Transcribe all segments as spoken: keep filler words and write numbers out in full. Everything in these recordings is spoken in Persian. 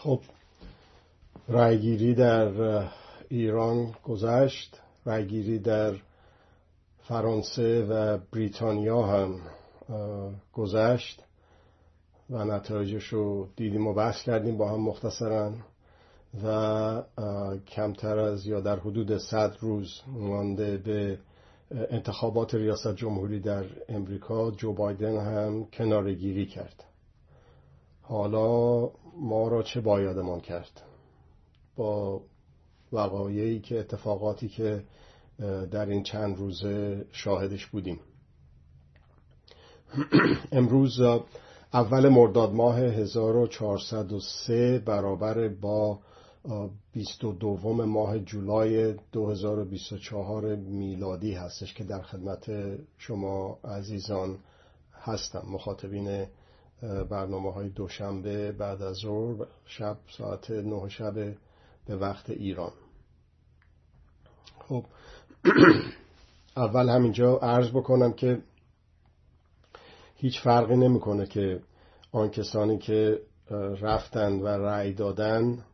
خب رأیگیری در ایران گذشت، رأیگیری در فرانسه و بریتانیا هم گذشت و نتایجش رو دیدیم و بحث کردیم با هم مختصراً و کمتر از یا در حدود صد روز مانده به انتخابات ریاست جمهوری در امریکا، جو بایدن هم کناره‌گیری کرد. حالا ما را چه بایدمان کرد با وقایعی که اتفاقاتی که در این چند روزه شاهدش بودیم؟ امروز اول مرداد ماه هزار و چهارصد و سه برابر با بیست و دوم ماه جولای دو هزار و بیست و چهار میلادی هستش که در خدمت شما عزیزان هستم، مخاطبین برنامه های دوشنبه بعد از ظهر شب ساعت نه شب به وقت ایران. خب اول همینجا عرض بکنم که هیچ فرقی نمیکنه که آن کسانی که رفتن و رأی دادن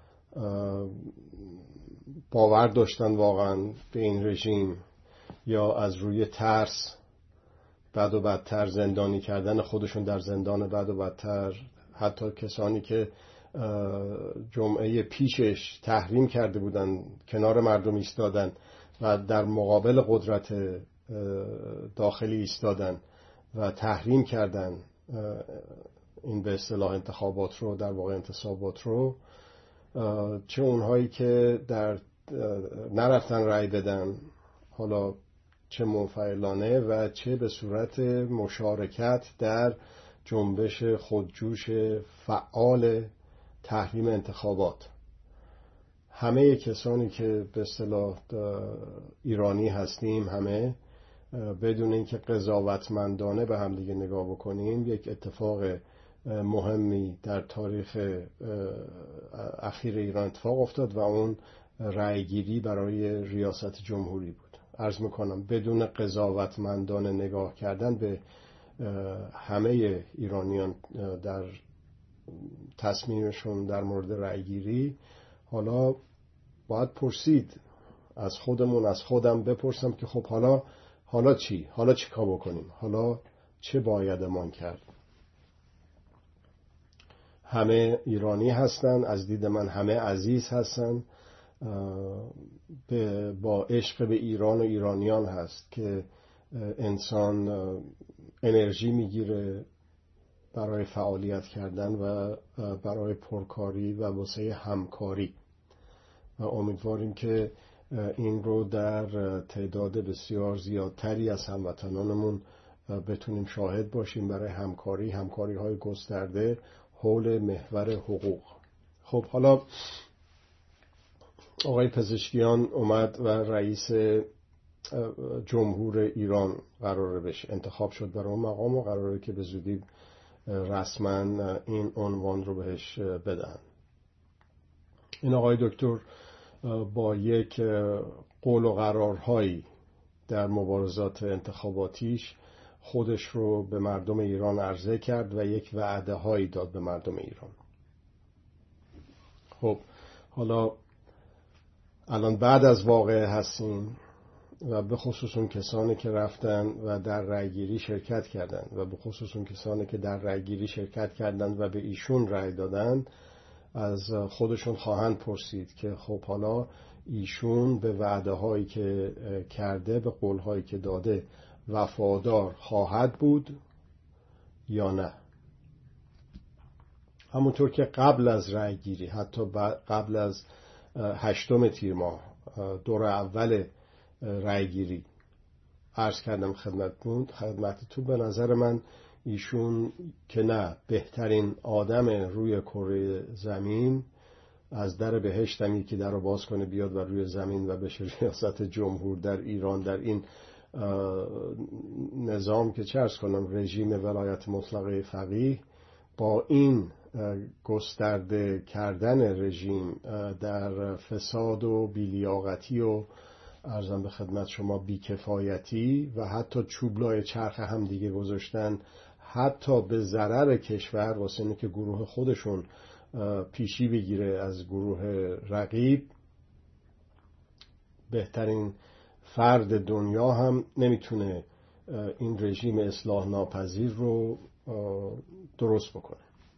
باور داشتن واقعا به این رژیم یا از روی ترس بد و بدتر زندانی کردن خودشون در زندان بد و بدتر، حتی کسانی که جمعه پیشش تحریم کرده بودن کنار مردم ایستادن و در مقابل قدرت داخلی ایستادن و تحریم کردن این به اصطلاح انتخابات رو، در واقع انتصابات رو، چه اونهایی که در نرفتن رأی بدن، حالا چه منفعلانه و چه به صورت مشارکت در جنبش خودجوش فعال تحریم انتخابات، همه کسانی که به اصطلاح ایرانی هستیم، همه بدون اینکه قضاوتمندانه به هم دیگه نگاه بکنیم، یک اتفاق مهمی در تاریخ اخیر ایران اتفاق افتاد و اون رأیگیری برای ریاست جمهوری بود. عرض میکنم بدون قضاوتمندانه نگاه کردن به همه ایرانیان در تصمیمشون در مورد رأیگیری، حالا باید پرسید از خودمون، از خودم بپرسم که خب حالا حالا چی؟ حالا چی کار بکنیم؟ حالا چه بایدمان کرد؟ همه ایرانی هستن، از دید من همه عزیز هستن، با عشق به ایران و ایرانیان هست که انسان انرژی میگیره برای فعالیت کردن و برای پرکاری و واسه همکاری و امیدواریم که این رو در تعداد بسیار زیادتری از هموطنانمون بتونیم شاهد باشیم برای همکاری، همکاری های گسترده حول محور حقوق. خب حالا آقای پزشکیان اومد و رئیس جمهور ایران قراره بشه، انتخاب شد برای اون مقام و قراره که به زودی رسما این عنوان رو بهش بدن. این آقای دکتر با یک قول و قرارهایی در مبارزات انتخاباتیش خودش رو به مردم ایران عرضه کرد و یک وعده هایی داد به مردم ایران. خب حالا الان بعد از واقعه هستیم و به خصوص اون کسانی که رفتن و در رأیگیری شرکت کردن و به خصوص اون کسانی که در رأیگیری شرکت کردن و به ایشون رأی دادن از خودشون خواهند پرسید که خب حالا ایشون به وعده هایی که کرده، به قول هایی که داده وفادار خواهد بود یا نه. همونطور که قبل از رأیگیری، حتی قبل از هشتم تیر ماه، دور اول رأیگیری، عرض کردم خدمتتون خدمتتون به نظر من ایشون که نه بهترین آدم روی کره زمین، از در بهشتم یکی در رو باز کنه بیاد و روی زمین و بشه ریاست جمهور در ایران، در این نظام که چه عرض کنم رژیم ولایت مطلقه فقیه، با این گسترده کردن رژیم در فساد و بیلیاقتی و عرضم به خدمت شما بیکفایتی و حتی چوبلای چرخ هم دیگه گذاشتن، حتی به ضرر کشور، واسه اینه که گروه خودشون پیشی بگیره از گروه رقیب، بهترین فرد دنیا هم نمیتونه این رژیم اصلاح ناپذیر رو درست بکنه.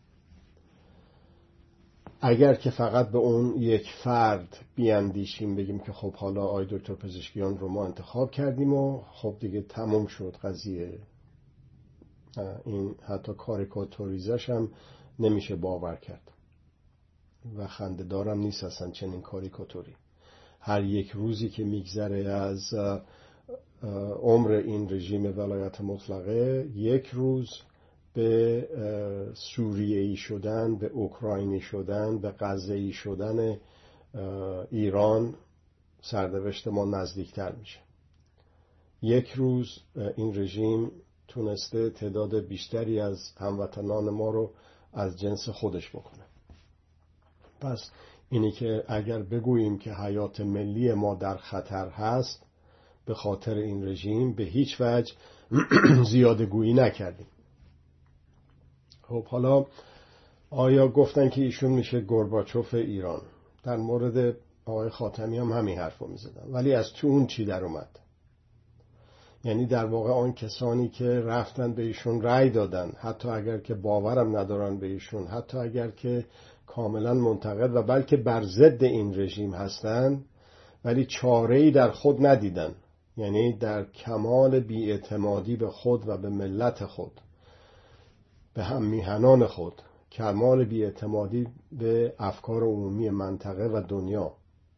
اگر که فقط به اون یک فرد بیاندیشیم، بگیم که خب حالا آقای دکتر پزشکیان رو ما انتخاب کردیم و خب دیگه تموم شد قضیه، این حتی کاریکاتوریزش هم نمیشه باور کرد و خنده دارم نیست اصلا چنین کاریکاتوری. هر یک روزی که میگذره از عمر این رژیم ولایت مطلقه، یک روز به سوریه‌ای شدن، به اوکراینی شدن، به غزه‌ای شدن ایران سرنوشت ما نزدیکتر میشه. یک روز این رژیم تونسته تعداد بیشتری از هموطنان ما رو از جنس خودش بکنه. پس اینی که اگر بگوییم که حیات ملی ما در خطر هست به خاطر این رژیم، به هیچ وجه زیاده گویی نکردیم. خب حالا آیا گفتن که ایشون میشه گورباچوف ایران؟ در مورد آقای خاتمی هم همین حرف رو میزدن، ولی از تو اون چی در اومد؟ یعنی در واقع آن کسانی که رفتن به ایشون رأی دادن، حتی اگر که باورم ندارن به ایشون، حتی اگر که کاملا منتقد و بلکه بر ضد این رژیم هستن، ولی چاره‌ای در خود ندیدن، یعنی در کمال بی‌اعتمادی به خود و به ملت خود، به هم میهنان خود، کمال بی‌اعتمادی به افکار عمومی منطقه و دنیا،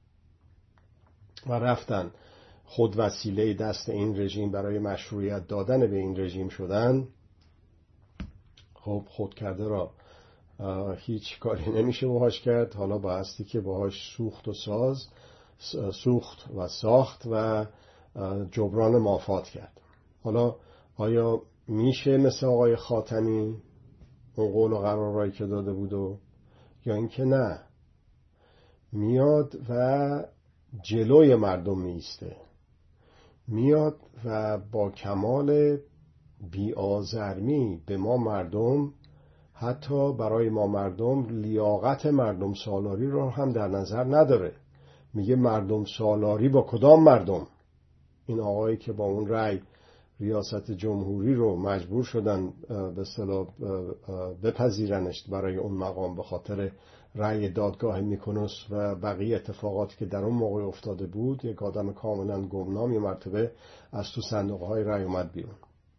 و رفتن خود وسیله دست این رژیم برای مشروعیت دادن به این رژیم شدن. خب خود کرده را هیچ کاری نمیشه باهاش کرد، حالا بایستی که باهاش سوخت و ساز سوخت و ساخت و جبران مافات کرد. حالا آیا میشه مثل آقای خاتمی اون قول و قرارایی که داده بود و یا اینکه نه، میاد و جلوی مردم میسته، میاد و با کمال بی‌آزرمی به ما مردم، حتی برای ما مردم، لیاقت مردم سالاری رو هم در نظر نداره. میگه مردم سالاری با کدام مردم؟ این آقایی که با اون رأی ریاست جمهوری رو مجبور شدن به اصطلاح بپذیرنش برای اون مقام به خاطر رأی دادگاه میکنوس و بقیه اتفاقاتی که در اون موقع افتاده بود، یک آدم کاملا گمنام یه مرتبه از تو صندوق های رأی اومد بیرون.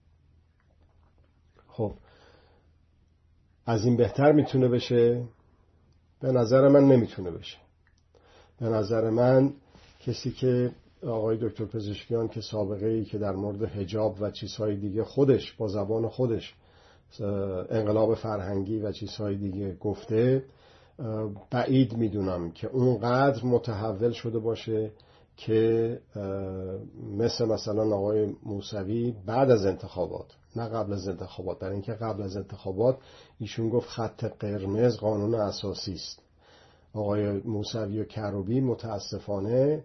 خب از این بهتر میتونه بشه؟ به نظر من نمیتونه بشه. به نظر من کسی که آقای دکتر پزشکیان که سابقه ای که در مورد حجاب و چیزهای دیگه خودش با زبان خودش انقلاب فرهنگی و چیزهای دیگه گفته، بعید میدونم که اونقدر متحول شده باشه که مثل مثلا آقای موسوی بعد از انتخابات، نه قبل از انتخابات، برای اینکه قبل از انتخابات ایشون گفت خط قرمز قانون اساسی است. آقای موسوی و کروبی متاسفانه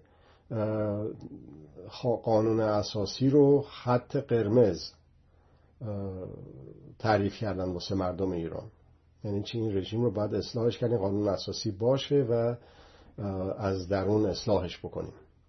قانون اساسی رو خط قرمز تعریف کردن واسه مردم ایران. یعنی چی؟ این رژیم رو باید اصلاحش کنیم، قانون اساسی باشه و از درون اصلاحش بکنیم.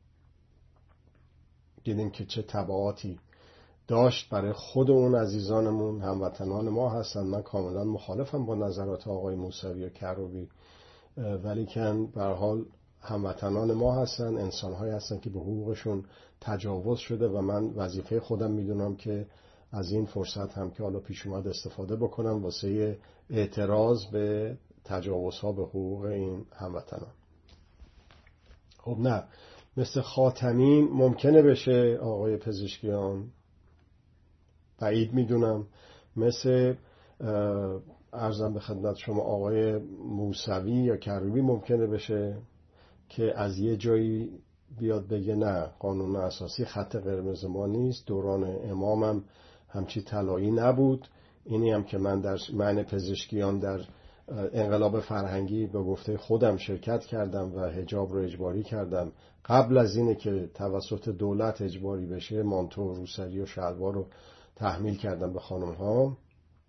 دیدیم که چه تبعاتی داشت برای خود اون عزیزانمون، هموطنان ما هستن. من کاملا مخالفم با نظرات آقای موسوی و کروبی، ولی کن به هر حال هموطنان ما هستن، انسان‌هایی هستن که به حقوقشون تجاوز شده و من وظیفه خودم میدونم که از این فرصت هم که حالا پیش اومد استفاده بکنم واسه اعتراض به تجاوزها به حقوق این هموطنان. خب نه، مثل خاتمی ممکنه بشه آقای پزشکیان، بعید میدونم. مثل عرضم به خدمت شما آقای موسوی یا کروبی ممکنه بشه که از یه جایی بیاد بگه نه، قانون اساسی خط قرمز ما نیست، دوران امامم همچی طلایی نبود. اینی هم که من در معنی پزشکیان در انقلاب فرهنگی به گفته خودم شرکت کردم و حجاب رو اجباری کردم، قبل از اینه که توسط دولت اجباری بشه، مانتو، روسری و شلوار رو تحمیل کردم به خانم ها.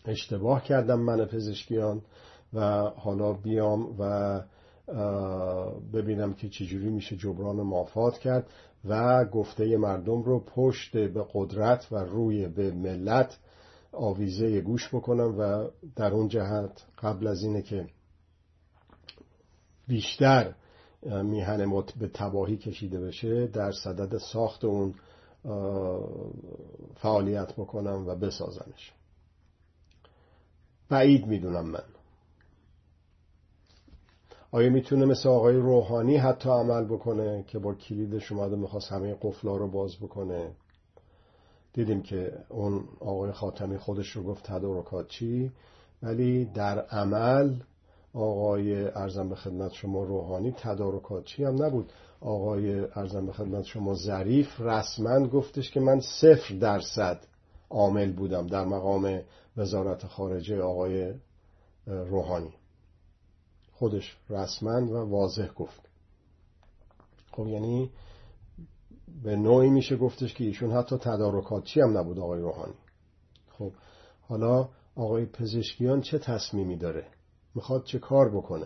اشتباه کردم من پزشکیان و حالا بیام و ببینم که چجوری میشه جبران مافات کرد و گفته مردم رو پشت به قدرت و روی به ملت آویزه گوش بکنم و در اون جهت قبل از اینه که بیشتر میهن ما به تباهی کشیده بشه در صدد ساخت اون فعالیت بکنم و بسازمش. بعید میدونم من. آیا میتونه مثل آقای روحانی حتی عمل بکنه که با کلیدش اومده میخواست همه قفلا رو باز بکنه؟ دیدیم که اون آقای خاتمی خودش رو گفت تدارکات چی، ولی در عمل آقای ارزم به خدمت شما روحانی تدارکات چی هم نبود. آقای ارزم به خدمت شما ظریف رسما گفتش که من صفر درصد عامل بودم در مقام وزارت خارجه آقای روحانی. خودش رسما و واضح گفت. خب یعنی به نوعی میشه گفتش که ایشون حتی تدارکاتچی هم نبود آقای روحانی. خب حالا آقای پزشکیان چه تصمیمی داره؟ میخواد چه کار بکنه؟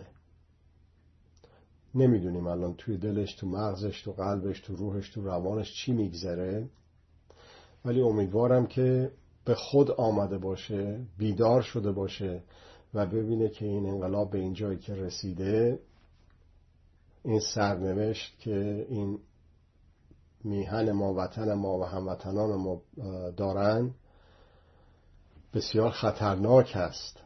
نمیدونیم الان توی دلش، تو مغزش، تو قلبش، تو روحش، تو روانش چی میگذره، ولی امیدوارم که به خود آمده باشه، بیدار شده باشه و ببینه که این انقلاب به این جایی که رسیده، این سرنوشت که این میهن ما، وطن ما و هموطنان ما دارن بسیار خطرناک است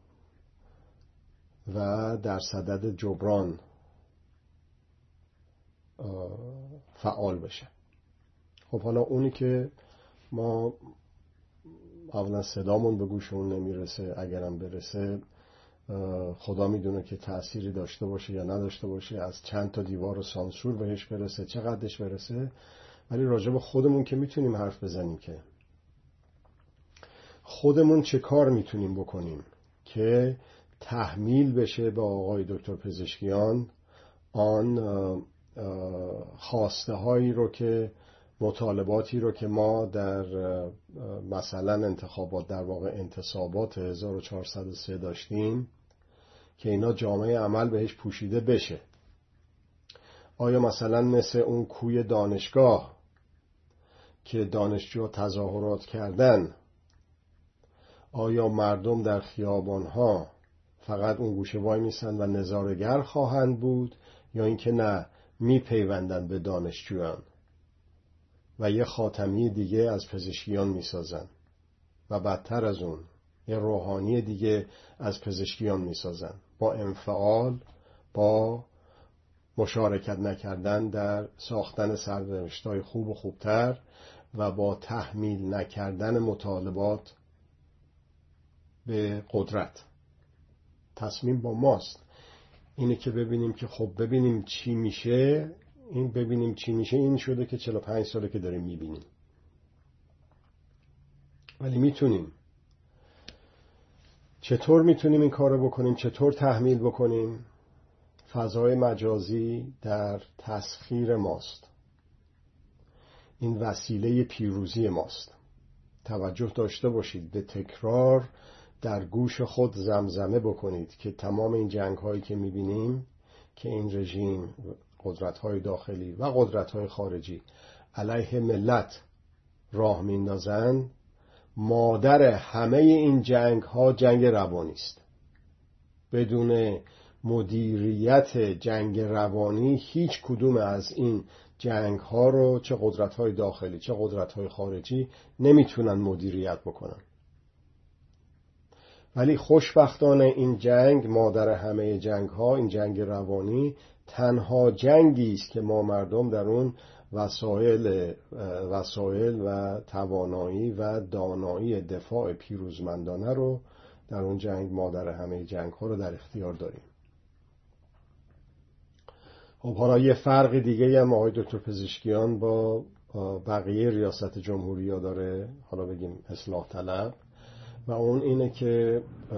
و در صدد جبران فعال بشه. خب حالا اونی که ما اولا صدامون به گوش اون نمیرسه، اگرم برسه خدا میدونه که تأثیری داشته باشه یا نداشته باشه، از چند تا دیوار و سانسور بهش برسه، چقدرش برسه، ولی راجع به خودمون که میتونیم حرف بزنیم که خودمون چه کار میتونیم بکنیم که تحمیل بشه به آقای دکتر پزشکیان آن خواسته هایی رو که مطالباتی رو که ما در مثلا انتخابات، در واقع انتصابات هزار و چهارصد و سه داشتیم، که اینا جامعه عمل بهش پوشیده بشه. آیا مثلا مثل اون کوی دانشگاه که دانشجوها تظاهرات کردن، آیا مردم در خیابانها فقط اون گوشه وای میسن و نظاره‌گر خواهند بود، یا اینکه نه میپیوندن به دانشجویان و یه خاتمی دیگه از پزشکیان میسازن و بدتر از اون یه روحانی دیگه از پزشکیان میسازن، با انفعال، با مشارکت نکردن در ساختن سرنوشت‌های خوب و خوبتر و با تحمیل نکردن مطالبات به قدرت. تصمیم با ماست. اینه که ببینیم که خب ببینیم چی میشه. این ببینیم چی میشه این شده که چهل و پنج ساله که داریم میبینیم، ولی میتونیم. چطور میتونیم این کارو بکنیم؟ چطور تحمیل بکنیم؟ فضای مجازی در تسخیر ماست. این وسیله پیروزی ماست. توجه داشته باشید، به تکرار در گوش خود زمزمه بکنید که تمام این جنگ هایی که میبینیم که این رژیم، قدرت های داخلی و قدرت های خارجی علیه ملت راه میندازن، مادر همه این جنگ ها جنگ روانی است. بدون مدیریت جنگ روانی هیچ کدوم از این جنگ ها رو چه قدرت های داخلی چه قدرت های خارجی نمیتونن مدیریت بکنن. ولی خوشبختانه این جنگ، مادر همه جنگ ها، این جنگ روانی، تنها جنگی است که ما مردم در اون وسایل وسایل و توانایی و دانایی دفاع پیروزمندانه رو در اون جنگ، مادر همه جنگ ها رو در اختیار داریم. خب حالا یه فرق دیگه هم آقای دکتر پزشکیان با بقیه ریاست جمهوری ها داره، حالا بگیم اصلاح طلب، و اون اینه که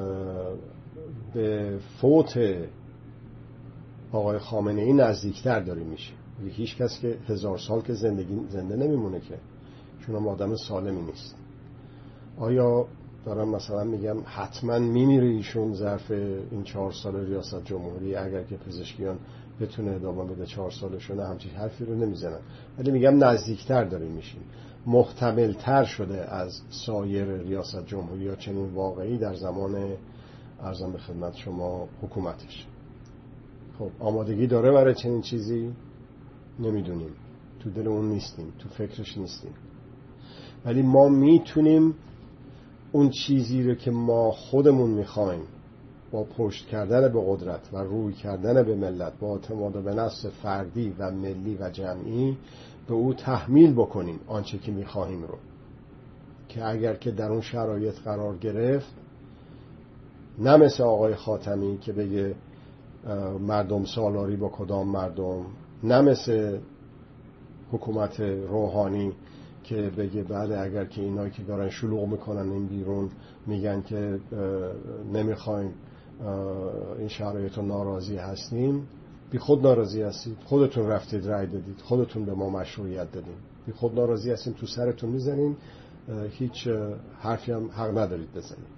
به فوت آقای خامنه ای نزدیکتر داره میشه. هیچ کس که هزار سال که زندگی زنده نمیمونه که، چون هم آدم سالمی نیست. آیا دارم مثلا میگم حتما میمیره ایشون ظرف این چهار سال ریاست جمهوری، اگر که پزشکیان بتونه ادامه بده چهار سالشونه، همچین حرفی رو نمیزنن. ولی میگم نزدیکتر داریم میشیم، محتملتر شده از سایر ریاست جمهوری یا چنین واقعی در زمان عرضم به خدمت شما حکومتش. خب آمادگی داره برای چنین چیزی؟ نمیدونیم، تو دل اون نیستیم، تو فکرش نیستیم. ولی ما میتونیم اون چیزی رو که ما خودمون میخوایم با پشت کردن به قدرت و روی کردن به ملت، با اعتماد به نفس فردی و ملی و جمعی به او تحمیل بکنیم آنچه که میخواهیم رو، که اگر که در اون شرایط قرار گرفت، نه مثل آقای خاتمی که بگه مردم سالاری با کدام مردم، نه مثل حکومت روحانی که بگه بعد اگر که اینایی که دارن شلوغ میکنن این بیرون میگن که نمیخوایم این شرایط رو، ناراضی هستیم. بی خود ناراضی هستید، خودتون رفتید رای دادید، خودتون به ما مشروعیت دادید. بی خود ناراضی هستیم، تو سرتون میزنین، هیچ حرفی هم حق ندارید بزنید.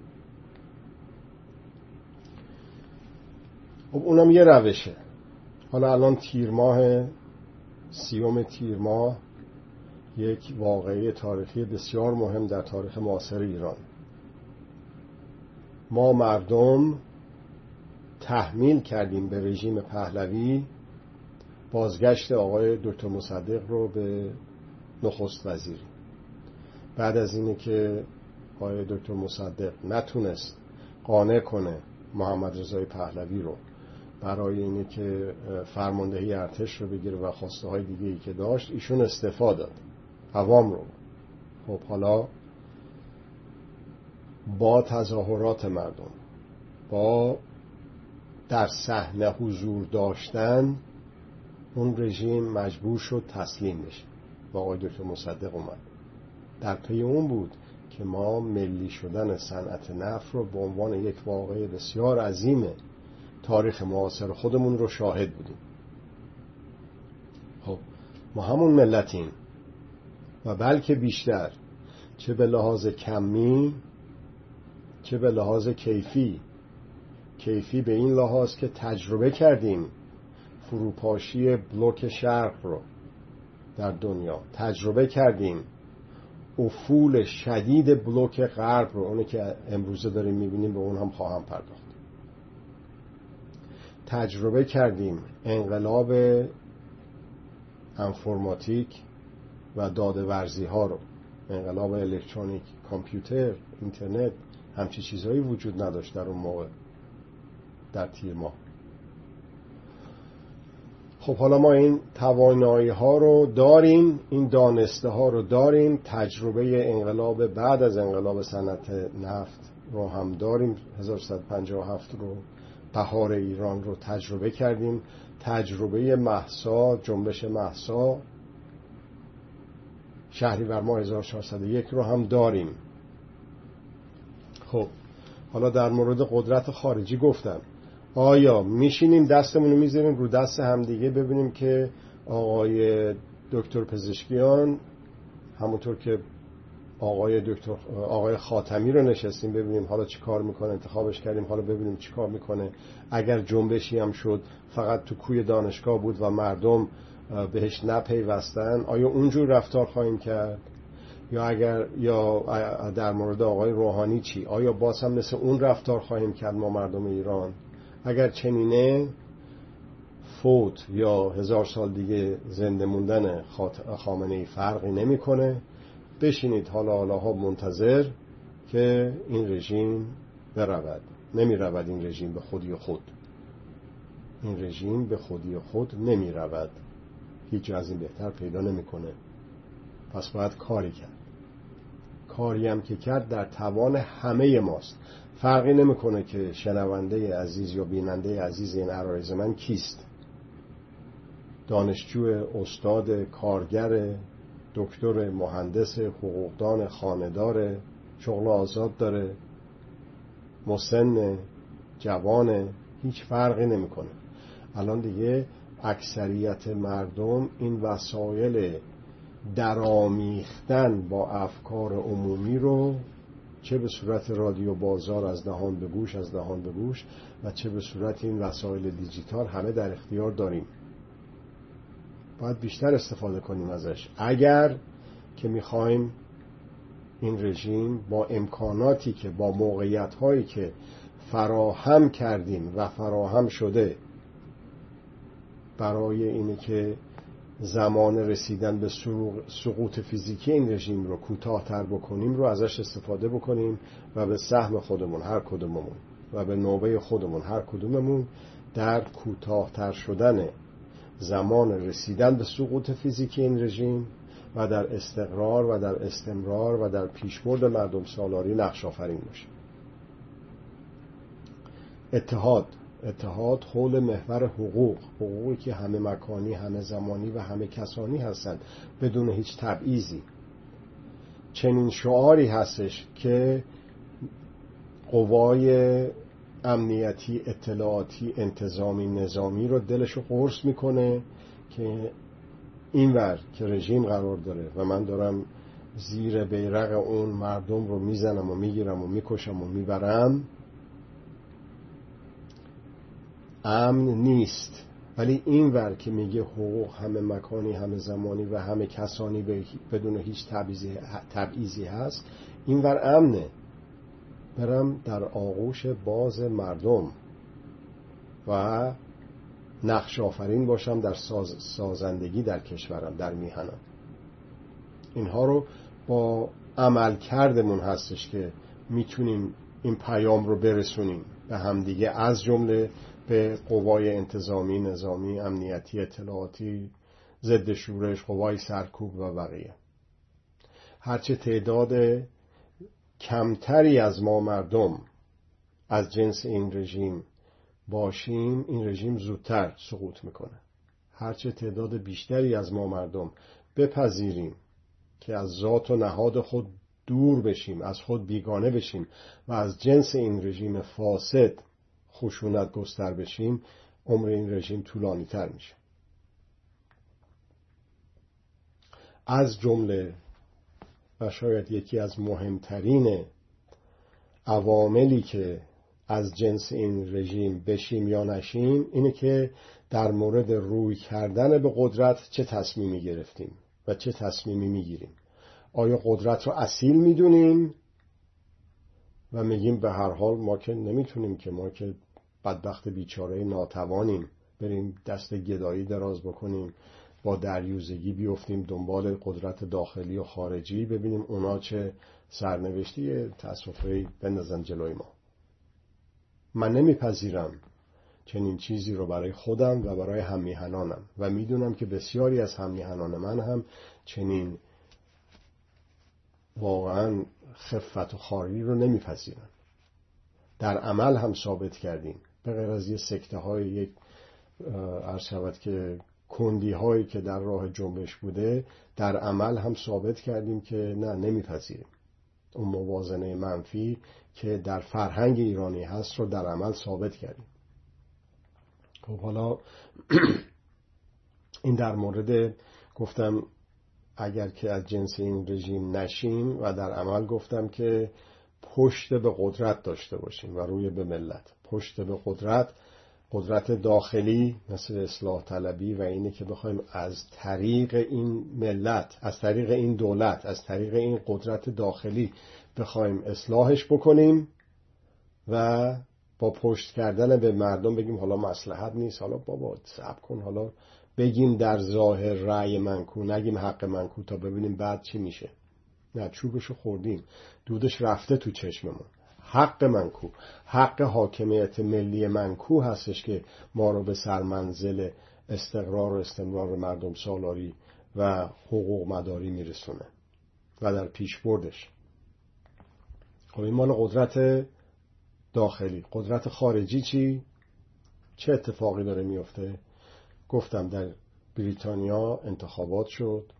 خب اونم یه روشه. حالا الان تیر ماه سیوم تیر ماه یک واقعه تاریخی بسیار مهم در تاریخ معاصر ایران. ما مردم تحمیل کردیم به رژیم پهلوی بازگشت آقای دکتر مصدق رو به نخست وزیری. بعد از اینه که آقای دکتر مصدق نتونست قانع کنه محمد رضای پهلوی رو برای اینه که فرماندهی ارتش رو بگیره و خواسته های دیگه ای که داشت، ایشون استعفا داد عوام رو. خب حالا با تظاهرات مردم، با در صحنه حضور داشتن، اون رژیم مجبور شد تسلیم بشه و آقای دکتر مصدق اومد. در پی اون بود که ما ملی شدن صنعت نفت رو به عنوان یک واقعه بسیار عظیم تاریخ معاصر خودمون رو شاهد بودیم. خب ما همون ملتیم و بلکه بیشتر، چه به لحاظ کمی چه به لحاظ کیفی. کیفی به این لحاظ که تجربه کردیم فروپاشی بلوک شرق رو در دنیا، تجربه کردیم افول شدید بلوک غرب رو، اونی که امروزه داریم میبینیم به اون هم خواهم پرداخت. تجربه کردیم انقلاب انفورماتیک و داده‌ورزی ها رو، انقلاب الکترونیک، کامپیوتر، اینترنت، همچی چیزهایی وجود نداشت در اون موقع در تیر ماه. خب حالا ما این توانایی ها رو داریم، این دانسته ها رو داریم، تجربه انقلاب بعد از انقلاب صنعت نفت رو هم داریم، هزار و سیصد و پنجاه و هفت رو، بهار ایران رو تجربه کردیم، تجربه مهسا، جنبش مهسا، شهریور ماه هزار و چهارصد و یک رو هم داریم. خب حالا در مورد قدرت خارجی گفتم، آیا میشینیم دستمون رو میذاریم رو دست همدیگه ببینیم که آقای دکتر پزشکیان، همونطور که آقای دکتر آقای خاتمی رو نشستیم ببینیم حالا چی کار میکنه، انتخابش کردیم حالا ببینیم چی کار میکنه، اگر جنبشی هم شد فقط تو کوی دانشگاه بود و مردم بهش نپیوستن، آیا اونجور رفتار خواهیم کرد؟ یا اگر یا در مورد آقای روحانی چی؟ آیا باز هم مثل اون رفتار خواهیم کرد ما مردم ایران؟ اگر چنینه، فوت یا هزار سال دیگه زنده موندن خامنه‌ای فرقی نمیکنه. بشینید حالا حالا ها منتظر که این رژیم برود. نمی رود این رژیم به خودی خود، این رژیم به خودی خود نمی رود، هیچ از این بهتر پیدا نمیکنه. پس باید کاری کرد. کاری هم که کرد در توان همه ماست. فرقی نمیکنه که شنونده عزیز یا بیننده عزیز این عرایض من کیست، دانشجو، استاد، کارگر، دکتر، مهندس، حقوقدان، خانه‌دار، شغل آزاد داره، مسن، جوان، هیچ فرقی نمیکنه. الان دیگه اکثریت مردم این وسایل درامیختن با افکار عمومی رو چه به صورت رادیو بازار از دهان به گوش، از دهان به گوش، و چه به صورت این وسایل دیجیتال، همه در اختیار داریم. باید بیشتر استفاده کنیم ازش اگر که میخوایم این رژیم با امکاناتی که با موقعیت‌هایی که فراهم کردیم و فراهم شده برای اینه که زمان رسیدن به سقوط فیزیکی این رژیم رو کوتاه‌تر بکنیم رو ازش استفاده بکنیم و به سهم خودمون هر کدوممون و به نوبه خودمون هر کدوممون در کوتاه‌تر شدن زمان رسیدن به سقوط فیزیکی این رژیم و در استقرار و در استمرار و در پیشبرد مردم سالاری نقش آفرین باشیم. اتحاد اتحاد حول محور حقوق، حقوقی که همه مکانی، همه زمانی و همه کسانی هستند بدون هیچ تبعیضی. چنین شعاری هستش که قوای امنیتی، اطلاعاتی، انتظامی، نظامی رو دلشو قرص میکنه که اینور که رژیم قرار داره و من دارم زیر بیرق اون مردم رو میزنم و میگیرم و میکشم و میبرم، امن نیست. ولی اینور که میگه حقوق همه مکانی، همه زمانی و همه کسانی بدون هیچ تبعیضی هست، اینور امنه. برم در آغوش باز مردم و نقش آفرین باشم در ساز، سازندگی در کشورم، در میهنم. اینها رو با عمل کردمون هستش که میتونیم این پیام رو برسونیم به همدیگه، از جمله به قوای انتظامی، نظامی، امنیتی، اطلاعاتی، ضد شورش، قوای سرکوب و بقیه. هرچه تعداد کمتری از ما مردم از جنس این رژیم باشیم، این رژیم زودتر سقوط میکنه. هرچه تعداد بیشتری از ما مردم بپذیریم که از ذات و نهاد خود دور بشیم، از خود بیگانه بشیم و از جنس این رژیم فاسد خشونت گستر بشیم، عمر این رژیم طولانی تر میشه. از جمله و شاید یکی از مهمترین عواملی که از جنس این رژیم بشیم یا نشیم اینه که در مورد روی کردن به قدرت چه تصمیمی گرفتیم و چه تصمیمی میگیریم. آیا قدرت رو اصیل میدونیم و میگیم به هر حال ما که نمیتونیم، که ما که بدبخت بیچاره ناتوانیم بریم دست گدایی دراز بکنیم، با دریوزگی بیفتیم دنبال قدرت داخلی و خارجی، ببینیم اونا چه سرنوشتی تأسفی بندازن جلوی ما. من نمیپذیرم چنین چیزی رو برای خودم و برای هممیهنانم و میدونم که بسیاری از هممیهنان من هم چنین واقعا خفت و خاری رو نمیپذیرن. در عمل هم ثابت کردیم، به غیر از یه سکته های یک عرض شود که کندی هایی که در راه جنبش بوده، در عمل هم ثابت کردیم که نه، نمیپذیریم. اون موازنه منفی که در فرهنگ ایرانی هست رو در عمل ثابت کردیم. خب حالا این در مورد گفتم اگر که از جنس این رژیم نشیم، و در عمل گفتم که پشت به قدرت داشته باشیم و روی به ملت. پشت به قدرت، قدرت داخلی مثل اصلاح طلبی و اینه که بخوایم از طریق این ملت، از طریق این دولت، از طریق این قدرت داخلی بخوایم اصلاحش بکنیم و با پشت کردن به مردم بگیم حالا مصلحت نیست، حالا بابا صبر کن، حالا بگیم در ظاهر رأی من کو، نگیم حق من کو تا ببینیم بعد چی میشه. نه، چوبشو خوردیم، دودش رفته تو چشممون. حق من کو، حق حاکمیت ملی من کو هستش که ما رو به سرمنزل استقرار و استمرار مردم سالاری و حقوق مداری میرسونه و در پیش بردش. خب این مال قدرت داخلی. قدرت خارجی چی؟ چه اتفاقی داره میفته؟ گفتم در بریتانیا انتخابات شد،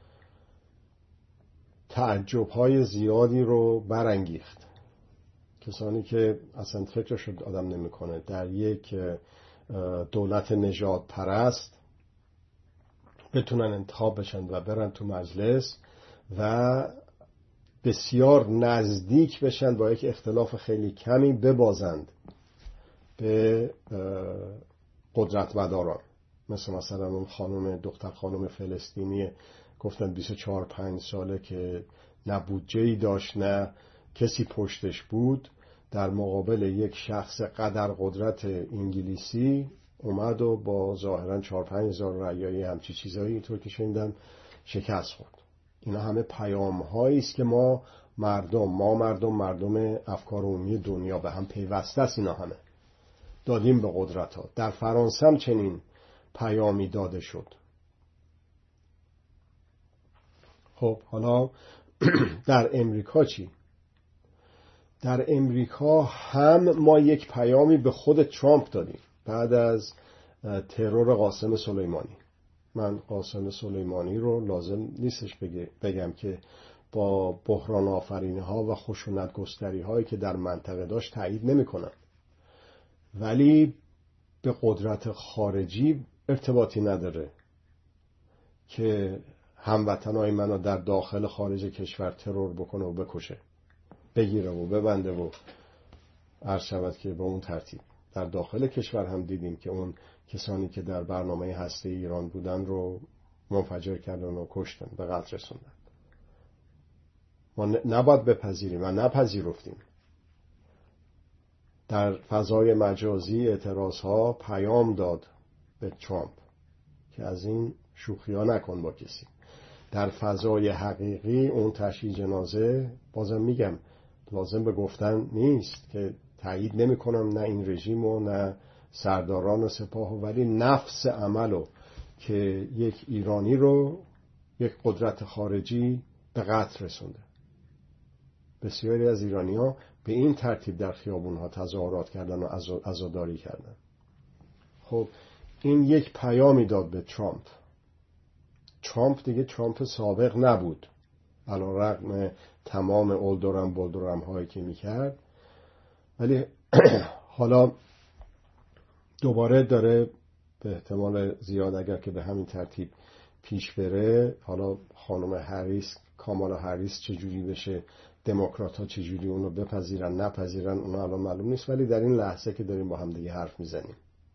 تعجب‌های زیادی رو برانگیخت. کسانی که اصلا فکرش رو آدم نمی‌کنه در یک دولت نژاد پرست بتونن انتخاب بشن و برن تو مجلس و بسیار نزدیک بشن، با یک اختلاف خیلی کمی ببازند به قدرت مداران، مثل مثلا اون خانم دختر خانم فلسطینی گفتن بیست و چهار پنج ساله که نه بودجه‌ای داشت نه کسی پشتش بود، در مقابل یک شخص قدر قدرت انگلیسی اومد و با ظاهرا چهار پنج هزار رأی همچی چیزایی اینطور که شنیدم شکست خورد. اینا همه پیام هایی است که ما مردم ما مردم مردم افکار عمومی دنیا به هم پیوسته است، اینا همه دادیم به قدرت ها. در فرانسه هم چنین پیامی داده شد. خب حالا در امریکا چی؟ در امریکا هم ما یک پیامی به خود ترامپ دادیم بعد از ترور قاسم سلیمانی. من قاسم سلیمانی رو لازم نیستش بگم که با بحران آفرینی ها و خشونت گستری هایی که در منطقه داشت تایید نمی کنم، ولی به قدرت خارجی ارتباطی نداره که هموطنهای منو در داخل خارج کشور ترور بکنه و بکشه، بگیره و ببنده و عرض شود که به اون ترتیب. در داخل کشور هم دیدیم که اون کسانی که در برنامه هسته ایران بودن رو منفجر کردن و کشتن، به قتل رسوندن. ما نباید بپذیریم و نپذیرفتیم. در فضای مجازی اعتراض ها پیام داد به ترامپ که از این شوخی ها نکن با کسی. در فضای حقیقی اون تشییع جنازه، بازم میگم لازم به گفتن نیست که تایید نمی کنم نه این رژیم و نه سرداران سپاه، ولی نفس عملو که یک ایرانی رو یک قدرت خارجی به قتل رسونده. بسیاری از ایرانی ها به این ترتیب در خیابون ها تظاهرات کردن و عزاداری کردن. خب این یک پیامی داد به ترامپ. ترامپ دیگه ترامپ سابق نبود، علی‌رغم تمام اولدورم بولدورم هایی که میکرد، ولی حالا دوباره داره به احتمال زیاد اگر که به همین ترتیب پیش بره، حالا خانم هریس، کامالا هریس چجوری بشه، دموکرات ها چجوری اونو بپذیرن نپذیرن، اونو الان معلوم نیست، ولی در این لحظه که داریم با هم دیگه حرف میزنیم.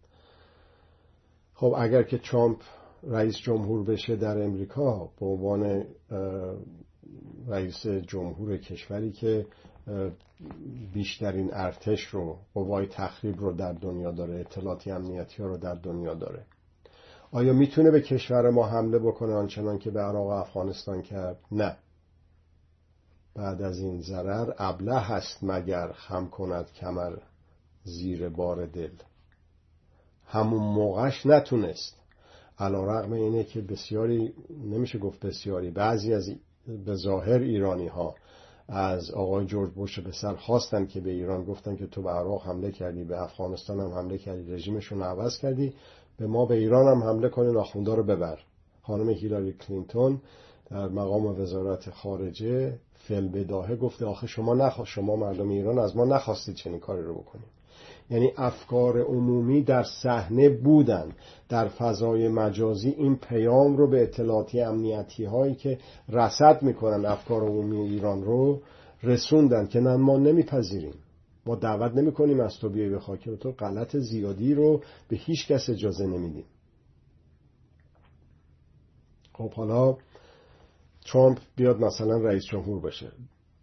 خب اگر که ترامپ رئیس جمهور بشه در امریکا به عنوان رئیس جمهور کشوری که بیشترین ارتش رو، قوای تخریب رو در دنیا داره، اطلاعاتی امنیتی ها رو در دنیا داره، آیا میتونه به کشور ما حمله بکنه آنچنان که به عراق و افغانستان کرد؟ نه. بعد از این ضرر ابله هست مگر خم کند کمر زیر بار دل. همون موقعش نتونست، علی‌رغم اینه که بسیاری، نمیشه گفت بسیاری، بعضی از به ظاهر ایرانی ها از آقای جورج بوش پسر خواستن که به ایران، گفتن که تو به عراق حمله کردی، به افغانستان هم حمله کردی، رژیمشون عوض کردی، به ما به ایران هم حمله کنی، ناخوندا رو ببر. خانم هیلاری کلینتون در مقام وزارت خارجه فی‌البداهه گفته آخه شما نخوا شما مردم ایران از ما نخواستید چنین کاری رو بکنید. یعنی افکار عمومی در صحنه بودن، در فضای مجازی این پیام رو به اطلاعاتی امنیتی هایی که رصد میکنن افکار عمومی ایران رو رسوندن که نه ما نمیپذیریم، ما دعوت نمیکنیم از تو بیای به خاک تو، غلط زیادی رو به هیچ کس اجازه نمیدیم. خب حالا ترامپ بیاد مثلا رئیس جمهور بشه.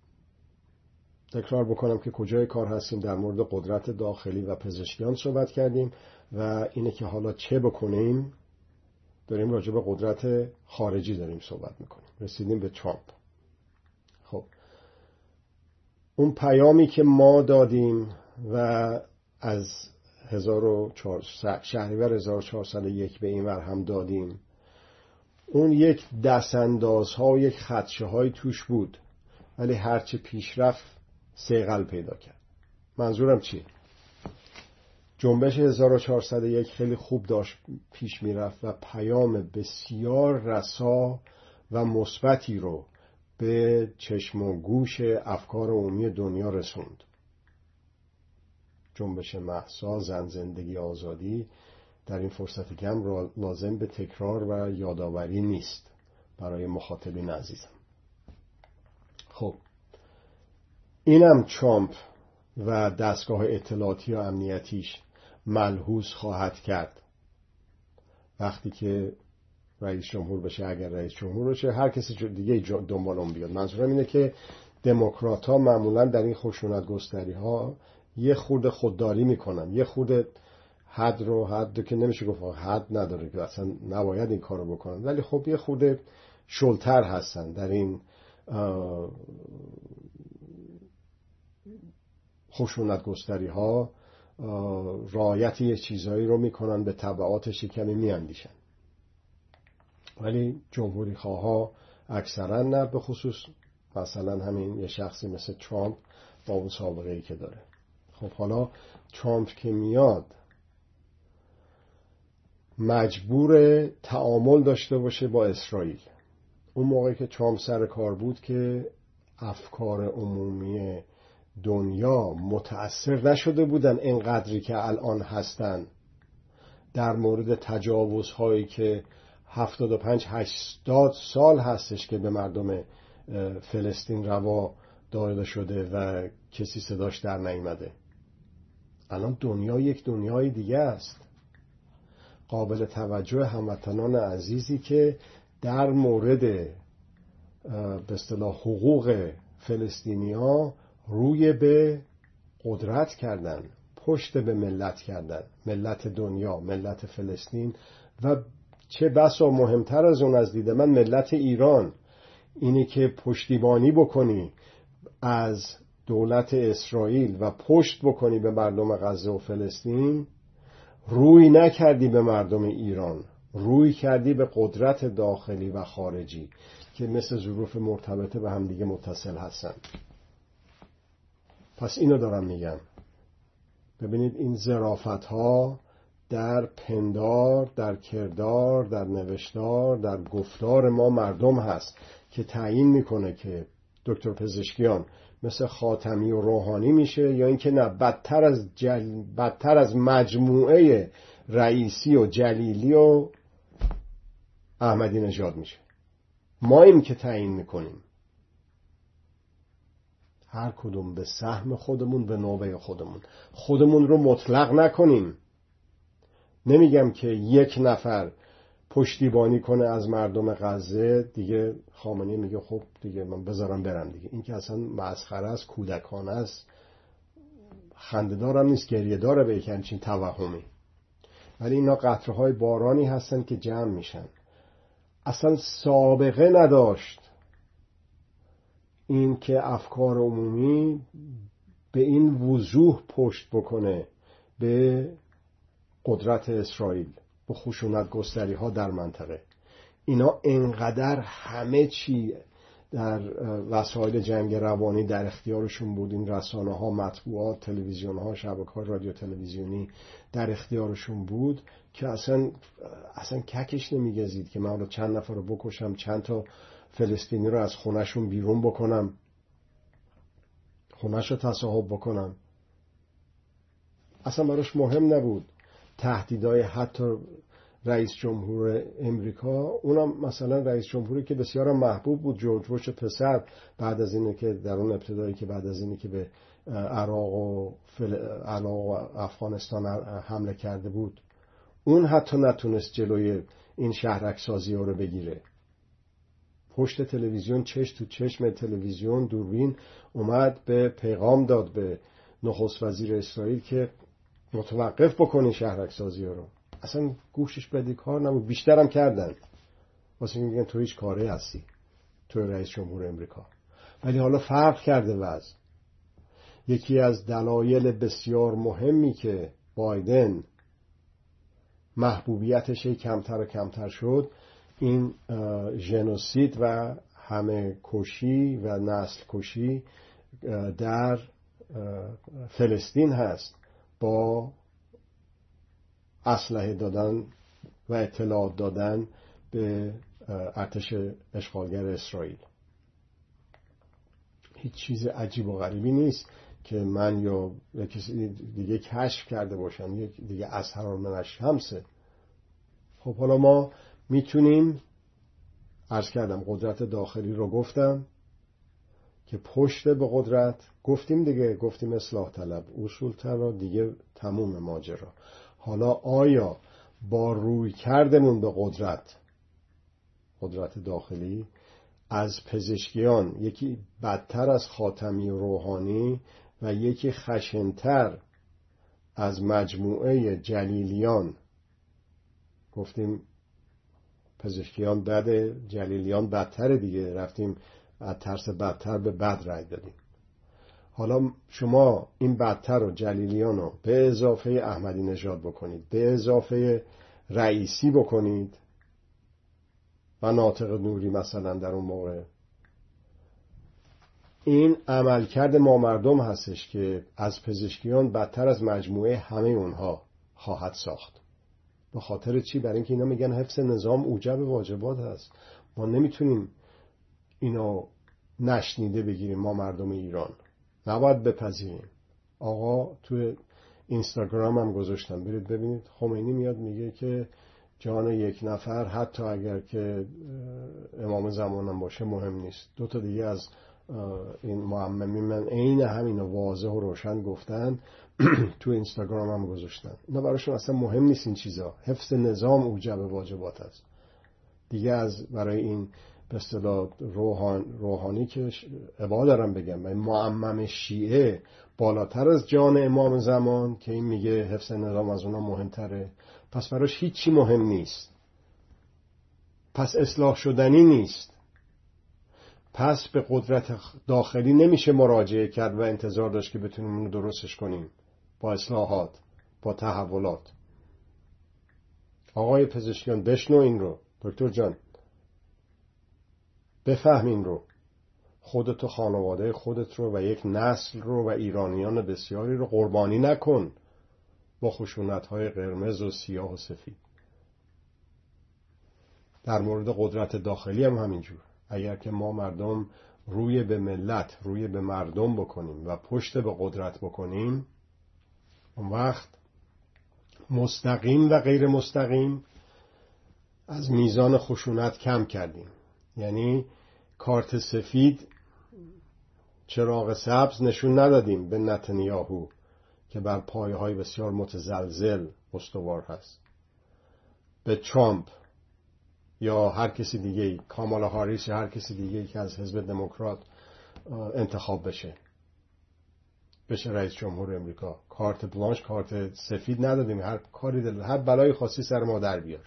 تکرار بکنم که کجای کار هستیم، در مورد قدرت داخلی و پزشکیان صحبت کردیم و اینه که حالا چه بکنیم، داریم راجع به قدرت خارجی داریم صحبت میکنیم. رسیدیم به ترامپ. خب اون پیامی که ما دادیم و از شهریور هزار و چهارصد و یک به این ور هم دادیم، اون یک دستاندازها و یک خدشه های توش بود، ولی هرچه پیش رفت صیقل پیدا کرد. منظورم چیه؟ جنبش هزار و چهارصد و یک خیلی خوب داشت پیش میرفت و پیام بسیار رسا و مثبتی رو به چشم و گوش افکار عمومی دنیا رسوند. جنبش مهسا، زن زندگی آزادی در این فرصت کم را لازم به تکرار و یادآوری نیست برای مخاطبین عزیزم. خب اینم ترامپ و دستگاه اطلاعاتی و امنیتیش ملحوظ خواهد کرد وقتی که رئیس جمهور بشه. اگر رئیس جمهور بشه هر کسی دیگه دنبال اون بیاد. منظورم اینه که دموکرات‌ها معمولا در این خشونت گستری ها یه خورده خودداری میکنن، یه خورده حد رو حد که نمیشه گفت حد نداره که اصلا نباید این کارو بکنن، ولی خب یه خورده شلتر هستن در این خشونت گستری ها، رعایت یه چیزایی رو میکنن به تبعاتش کمی میاندیشن. ولی جمهوری خواها اکثرا نه، به خصوص مثلا همین یه شخصی مثل ترامپ با اون سابقه ای که داره. خب حالا ترامپ که میاد مجبور تعامل داشته باشه با اسرائیل. اون موقعی که ترامپ سر کار بود که افکار عمومی دنیا متأثر نشده بودن اینقدری که الان هستن در مورد تجاوزهایی که هفتاد و پنج هشتاد سال هستش که به مردم فلسطین روا داده شده و کسی صداش در نیامده. الان دنیا یک دنیای دیگه است. قابل توجه هموطنان عزیزی که در مورد به اصطلاح حقوق فلسطینی‌ها روی به قدرت کردن، پشت به ملت کردن، ملت دنیا، ملت فلسطین و چه بسا مهمتر از اون از دید من ملت ایران. اینی که پشتیبانی بکنی از دولت اسرائیل و پشت بکنی به مردم غزه و فلسطین، روی نکردی به مردم ایران، روی کردی به قدرت داخلی و خارجی که مثل ظروف مرتبطه به هم دیگه متصل هستن. پس اینو دارم میگم. ببینید این ظرافت ها در پندار، در کردار، در نوشتار، در گفتار ما مردم هست که تعیین میکنه که دکتر پزشکیان مثل خاتمی و روحانی میشه یا اینکه نه بدتر از جل... بدتر از مجموعه رئیسی و جلیلی و احمدی نژاد میشه. ما این که تعیین میکنیم، هر کدوم به سهم خودمون، به نوبه خودمون. خودمون رو مطلق نکنیم. نمیگم که یک نفر پشتیبانی کنه از مردم غزه دیگه خامنه‌ای میگه خب دیگه من بذارم برم دیگه. این که اصلا مسخره است، کودکانه است، خنده‌دارم نیست، گریه داره به یک همچین توهمی. ولی اینا قطره‌های بارانی هستن که جمع میشن. اصلا سابقه نداشت این که افکار عمومی به این وضوح پشت بکنه به قدرت اسرائیل، به خشونت گستری ها در منطقه. اینا انقدر همه چی در وسایل جنگ روانی در اختیارشون بود، این رسانه ها، مطبوعات، تلویزیون ها، شبکه های رادیو تلویزیونی در اختیارشون بود که اصلا اصلا ککش نمیگزید که من رو چند نفر رو بکشم، چند تا فلسطینی رو از خونهشون بیرون بکنم، خونهش رو تصاحب بکنم. اصلا براش مهم نبود. تهدیدهای حتی رئیس جمهور امریکا، اونم مثلا رئیس جمهوری که بسیار محبوب بود، جورج بوش پسر، بعد از اینه که در اون ابتدایی که بعد از اینه که به عراق و فل... عراق و افغانستان حمله کرده بود، اون حتی نتونست جلوی این شهرک سازی رو بگیره. پشت تلویزیون، چش تو چشم تلویزیون، دوربین اومد به پیغام داد به نخست وزیر اسرائیل که متوقف بکنی شهرک سازی رو. اصلا گوشش بدی کار نبود. بیشترم کردن واسه میگن تو هیچ کاری هستی، تو رئیس جمهور امریکا. ولی حالا فرق کرده وضع. یکی از دلایل بسیار مهمی که بایدن محبوبیتش کمتر و کمتر شد، این ژنوسید و همه کشی و نسل کشی در فلسطین هست، با اسلحه دادن و اطلاعات دادن به ارتش اشغالگر اسرائیل. هیچ چیز عجیب و غریبی نیست که من یا کسی دیگه کشف کرده باشم، یک دیگه اسرار من الشمسه. خب حالا ما میتونیم، عرض کردم قدرت داخلی رو گفتم که پشت به قدرت، گفتیم دیگه، گفتیم اصلاح طلب، اصول طلب، دیگه تموم ماجرا. حالا آیا با روی کردمون به قدرت، قدرت داخلی، از پزشکیان یکی بدتر از خاتمی و روحانی و یکی خشنتر از مجموعه جلیلیان، گفتیم پزشکیان بده، جلیلیان بدتر دیگه، رفتیم از ترس بدتر به بد رای دادیم. حالا شما این بدتر و جلیلیان رو به اضافه احمدی نژاد بکنید، به اضافه رئیسی بکنید و ناطق نوری مثلا در اون موقع، این عملکرد ما مردم هستش که از پزشکیان بدتر از مجموعه همه اونها خواهد ساخت. به خاطر چی؟ برای اینکه اینا میگن حفظ نظام اوجب واجبات هست. ما نمیتونیم اینا نشنیده بگیریم. ما مردم ایران نباید بپذیریم. آقا تو اینستاگرام هم گذاشتم، برید ببینید، خمینی میاد میگه که جان یک نفر حتی اگر که امام زمانم باشه مهم نیست. دو تا دیگه از این معممی من عین همین واضح و روشن گفتن تو اینستاگرام هم گذاشتن. اینا براشون اصلا مهم نیست این چیزا. حفظ نظام اوجب واجبات است دیگه. از برای این به اصطلاح روحان روحانی که عبا دارم بگم، و معمم شیعه بالاتر از جان امام زمان که این میگه حفظ نظام از اونا مهمتره، پس براش هیچی مهم نیست، پس اصلاح شدنی نیست، پس به قدرت داخلی نمیشه مراجعه کرد و انتظار داشت که بتونیم اونو درستش کنیم با اصلاحات، با تحولات. آقای پزشکیان بشنو این رو، دکتر جان بفهم این رو، خودت و خانواده خودت رو و یک نسل رو و ایرانیان بسیاری رو قربانی نکن با خشونت‌های قرمز و سیاه و سفید. در مورد قدرت داخلی هم همینجور. اگر که ما مردم روی به ملت، روی به مردم بکنیم و پشت به قدرت بکنیم، اون وقت مستقیم و غیر مستقیم از میزان خشونت کم کردیم. یعنی کارت سفید، چراغ سبز نشون ندادیم به نتانیاهو که بر پایه‌های بسیار متزلزل استوار هست، به ترامپ یا هر کسی دیگه، کامالا هاریس یا هر کسی دیگه که از حزب دموکرات انتخاب بشه بشه رئیس جمهور امریکا، کارت بلانش، کارت سفید ندادیم. هر کاری دل، هر بلای خاصی سر ما در بیار.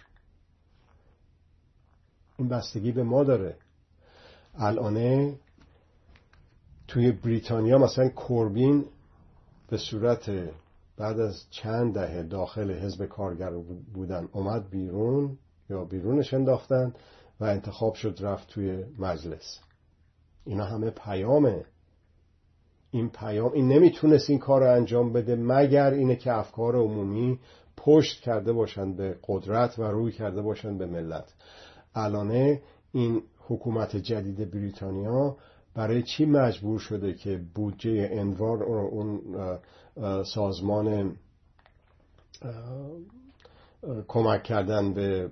این بستگی به ما داره. الان توی بریتانیا مثلا کوربین به صورت بعد از چند دهه داخل حزب کارگر بودن اومد بیرون یا بیرونش انداختن و انتخاب شد رفت توی مجلس. اینا همه پیامه. این پیام، این نمیتونست این کار رو انجام بده مگر اینه که افکار عمومی پشت کرده باشن به قدرت و روی کرده باشن به ملت. الان این حکومت جدید بریتانیا برای چی مجبور شده که بودجه انوار، اون سازمان کمک کردن به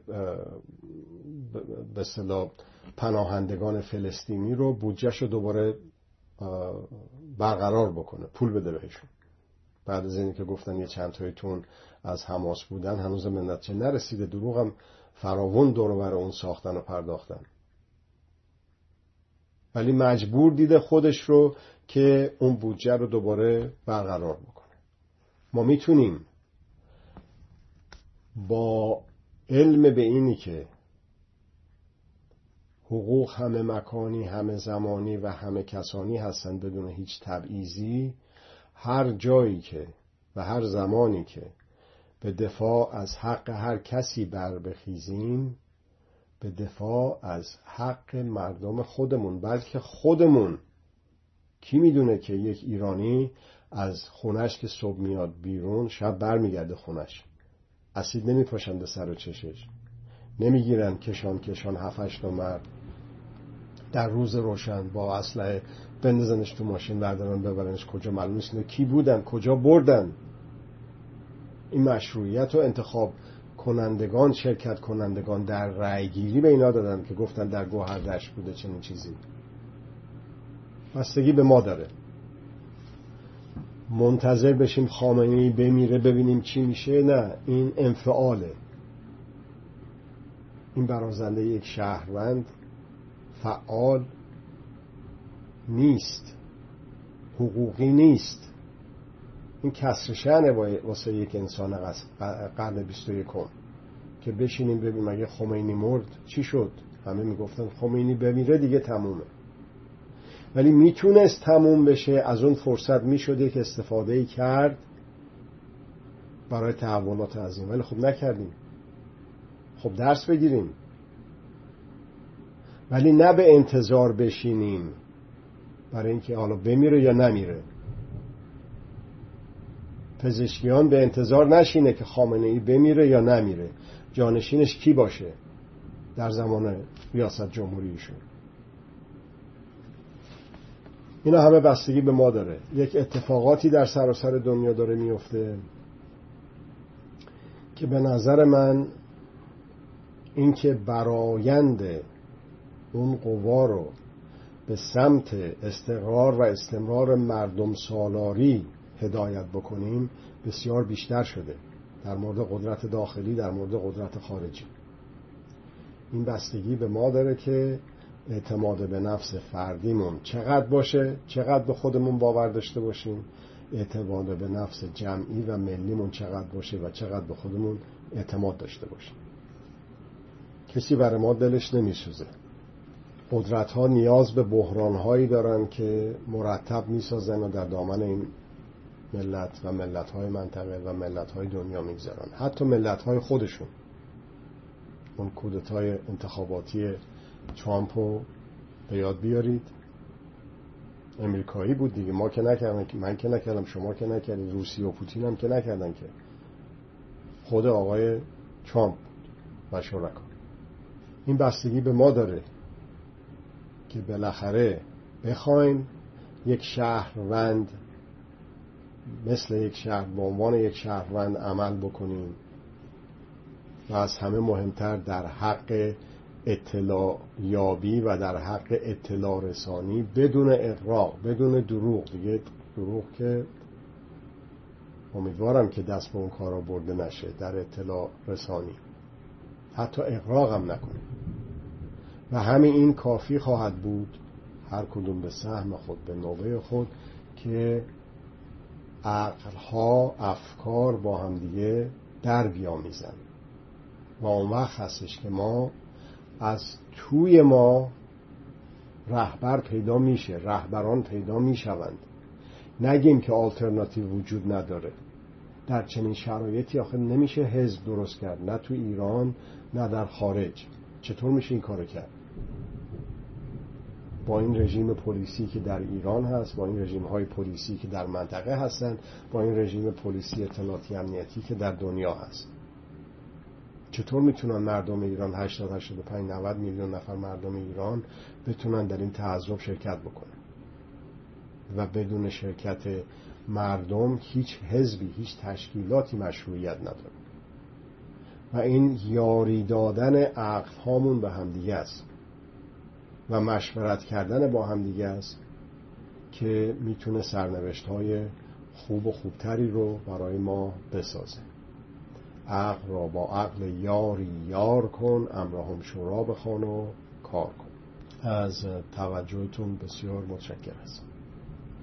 به اصطلاح پناهندگان فلسطینی رو، بودجهش رو دوباره برقرار بکنه، پول بده بهشون، بعد از اینکه گفتن یه چند تایتون از حماس بودن هنوز منت چه نرسیده، دروغ هم فراون دور و بر اون ساختن و پرداختن، ولی مجبور دیده خودش رو که اون بودجه رو دوباره برقرار بکنه. ما میتونیم با علم به اینی که حقوق همه مکانی، همه زمانی و همه کسانی هستند بدون هیچ تبعیضی، هر جایی که و هر زمانی که به دفاع از حق هر کسی بر بخیزیم، به دفاع از حق مردم خودمون، بلکه خودمون. کی میدونه که یک ایرانی از خونش که صبح میاد بیرون شب بر میگرده خونش، اسید نمیپاشن به سر و چشش، نمیگیرن کشان کشان هفتش تا مرد در روز روشن با اسلحه بندازنش تو ماشین بردارن ببرنش کجا معلوم نیست کی بودن کجا بردن. این مشروعیت و انتخاب کنندگان، شرکت کنندگان در رأی گیری به اینا دادن که گفتن در گوهردشت بوده چنین چیزی. بستگی به ما داره. منتظر بشیم خامنه‌ای بمیره ببینیم چی میشه؟ نه، این انفعاله. این برازنده یک شهروند فعال نیست، حقوقی نیست. این کسر شأنه واسه یک انسان قرن بیست و یکم که بشینیم ببینیم اگه خمینی مرد چی شد. همه میگفتن خمینی بمیره دیگه تمومه، ولی میتونست تموم بشه. از اون فرصت میشد یک استفاده کرد برای تحولات عظیم، ولی خب نکردیم. خب درس بگیریم، ولی نه به انتظار بشینیم برای اینکه حالا بمیره یا نمیره. پزشکیان به انتظار نشینه که خامنه‌ای بمیره یا نمیره، جانشینش کی باشه در زمان ریاست جمهوریشون. اینا همه بستگی به ما داره. یک اتفاقاتی در سراسر دنیا داره میفته که به نظر من این که برآیند اون قوا رو به سمت استقرار و استمرار مردم سالاری هدایت بکنیم بسیار بیشتر شده، در مورد قدرت داخلی، در مورد قدرت خارجی. این بستگی به ما داره که اعتماد به نفس فردیمون چقدر باشه، چقدر به خودمون باور داشته باشیم، اعتماد به نفس جمعی و ملیمون چقدر باشه و چقدر به خودمون اعتماد داشته باشیم. کسی برای ما دلش نمیسوزه. قدرت ها نیاز به بحران هایی دارن که مرتب میسازن و در دامن این ملت و ملت های منطقه و ملت های دنیا میگذارن، حتی ملت های خودشون. اون کودتای انتخاباتی ترامپ رو به یاد بیارید، امریکایی بود دیگه. ما که نکردم، من که نکردم، شما که نکردید، روسیه و پوتین هم که نکردن، که خود آقای ترامپ و شرکا. این بستگی به ما داره که بالاخره بخوایم یک شهروند مثل یک شهر به عنوان یک شهروند عمل بکنیم و از همه مهمتر در حق اطلاع یابی و در حق اطلاع رسانی بدون اغراق، بدون دروغ. دیگه دروغ که امیدوارم که دست به اون کارا برده نشه. در اطلاع رسانی حتی اغراق هم نکنیم و همین این کافی خواهد بود، هر کدوم به سهم خود به نوبه خود، که عقلها افکار با هم دیگه در بیامیزن و اون وقت هستش که ما از توی ما رهبر پیدا میشه، رهبران پیدا میشوند. نگیم که آلترناتیو وجود نداره. در چنین شرایطی آخر نمیشه حزب درست کرد، نه تو ایران نه در خارج. چطور میشه این کارو کرد؟ با این رژیم پلیسی که در ایران هست، با این رژیم های پلیسی که در منطقه هستن، با این رژیم پلیسی اطلاعاتی امنیتی که در دنیا هست، چطور میتونن مردم ایران هشتاد هشتاد و پنج نود میلیون نفر مردم ایران بتونن در این تعذب شرکت بکنن؟ و بدون شرکت مردم هیچ حزبی، هیچ تشکیلاتی مشروعیت نداره. و این یاری دادن عقل هامون به همدیگه است و مشورت کردن با همدیگه است که میتونه سرنوشت های خوب و خوبتری رو برای ما بسازه. عقل را با عقل یاری یار کن، امرهم شورا بخوان و کار کن. از توجهتون بسیار متشکرم.